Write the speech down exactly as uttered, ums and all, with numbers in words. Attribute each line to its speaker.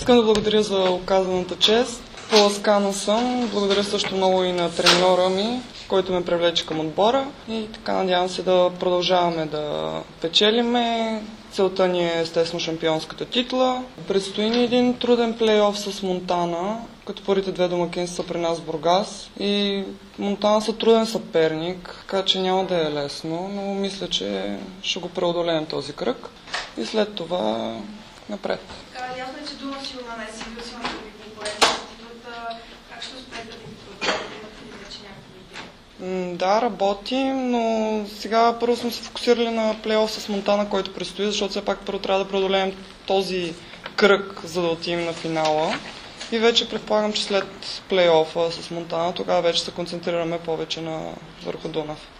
Speaker 1: Искам да благодаря за оказаната чест. Поласкана съм. Благодаря също много и на треньора ми, който ме привлече към отбора. И така надявам се да продължаваме да печелиме. Целта ни е естествено шампионската титла. Предстои ни един труден плейоф с Монтана, като първите две домакинства са при нас в Бургас. И Монтана са труден съперник, така че няма да е лесно, но мисля, че ще го преодолеем този кръг. И след това напред.
Speaker 2: Ясно е, че Дунав си го нанесе, вие си имате конкуренция с титлата. Как ще успеете да ги преодолеете? Имате ли вече някакви идеи?
Speaker 1: Да, работим, но сега първо сме се фокусирали на плейоф с Монтана, който предстои, защото все пак първо трябва да преодолеем този кръг, за да отидем на финала. И вече предполагам, че след плейофа с Монтана, тогава вече се концентрираме повече на върху Дунав.